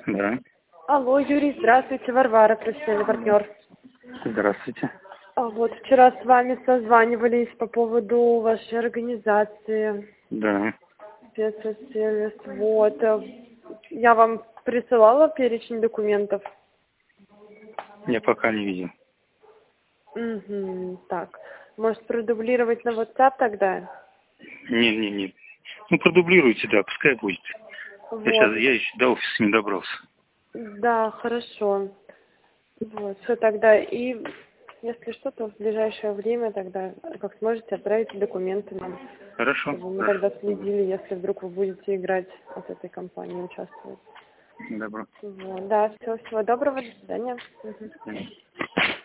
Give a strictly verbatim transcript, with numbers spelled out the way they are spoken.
Да. Алло, Юрий, здравствуйте, Варвара, профессиональный партнер. Здравствуйте. А вот вчера с вами созванивались по поводу вашей организации. Да. Спецсервис. Вот. Я вам присылала перечень документов. Я пока не видел. Угу, так. Может, продублировать на WhatsApp тогда? Не, не, не. Ну, продублируйте, да, пускай будет. Вот. Я сейчас, я еще до офиса не добрался. Да, хорошо. Вот, все тогда. И если что, то в ближайшее время тогда, как сможете, отправить документы нам. Хорошо. Чтобы мы Хорошо. тогда следили, если вдруг вы будете играть от этой компании, участвовать. Добро. Вот, да, все, всего доброго, до свидания. Мгм.